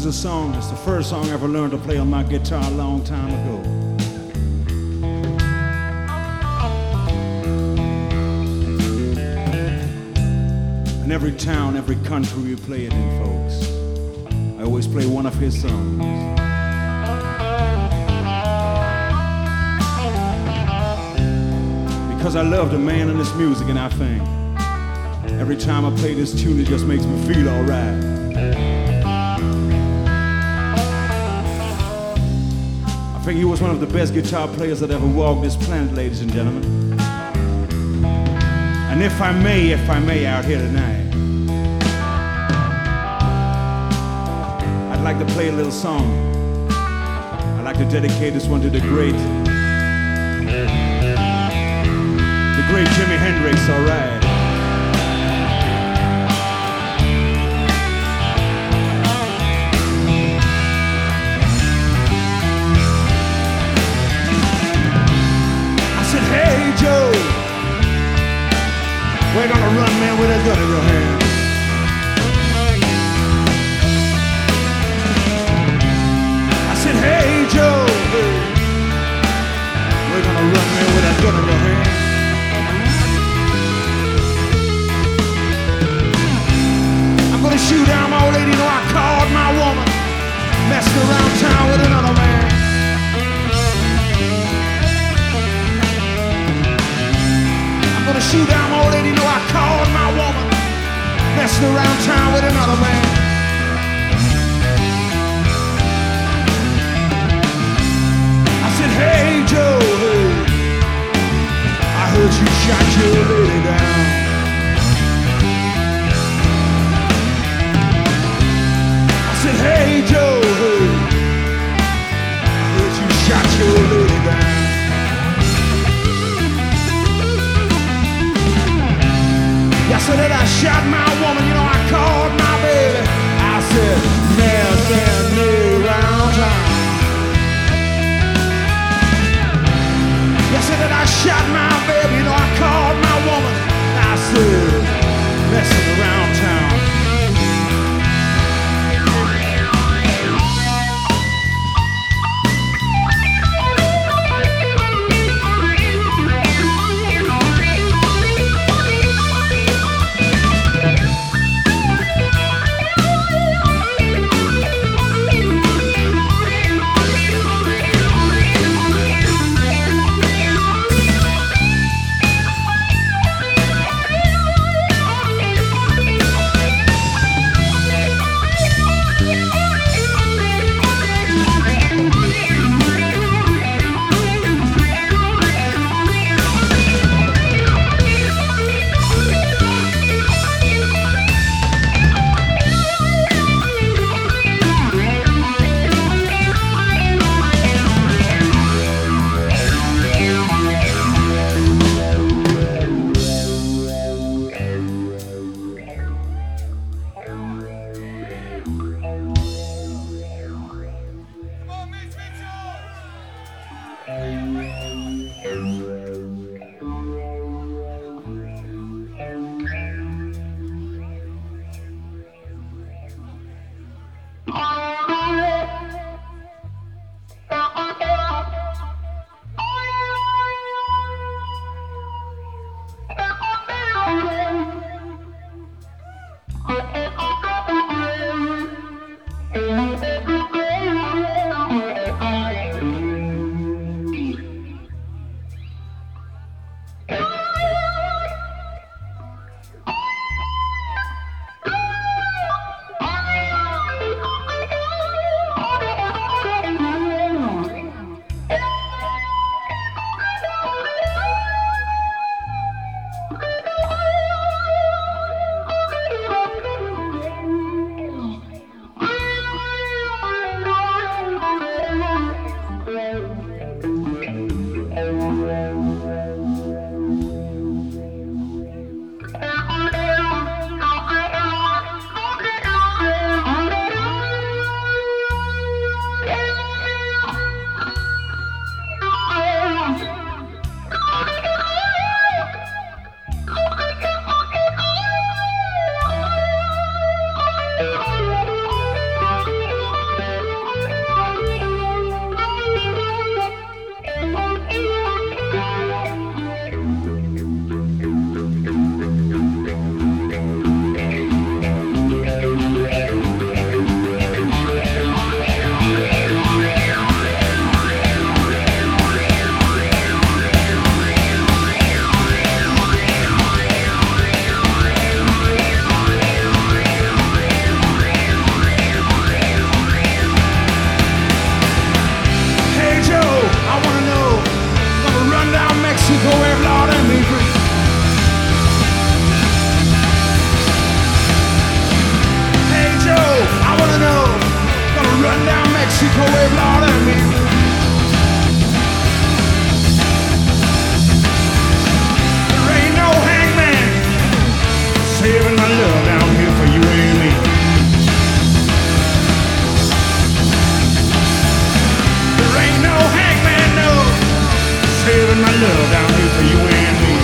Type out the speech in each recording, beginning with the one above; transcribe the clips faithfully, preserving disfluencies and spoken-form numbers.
a song, it's the first song I ever learned to play on my guitar a long time ago. In every town, every country we play it in, folks, I always play one of his songs. Because I love the man and his music, and I think every time I play this tune, it just makes me feel all right. I think he was one of the best guitar players that ever walked this planet, ladies and gentlemen. And if I may, if I may, out here tonight, I'd like to play a little song. I'd like to dedicate this one to the great, the great Jimi Hendrix, all right. I said, hey, Joe, we're gonna run, man, with a gun in your hand. I said, hey, Joe, hey, we're gonna run, man, with a gun in your hand. I'm gonna shoot down my old lady, you know I called my woman, messing around town with another man. I'm gonna shoot down my old lady, you know I called my woman, messing around town with another man. I said, hey, Joe, hey, I heard you shot your lady down. I said, hey, Joe, hey, I heard you shot your lady down. I said that I shot my woman, you know I called my baby. I said, messing me around town. I said that I shot my baby, you know I called my woman. I said, messing around town. giving my love down here to you and me.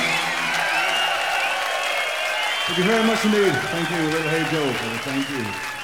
Thank you very much indeed. Thank you, Little Hey Joe. Thank you.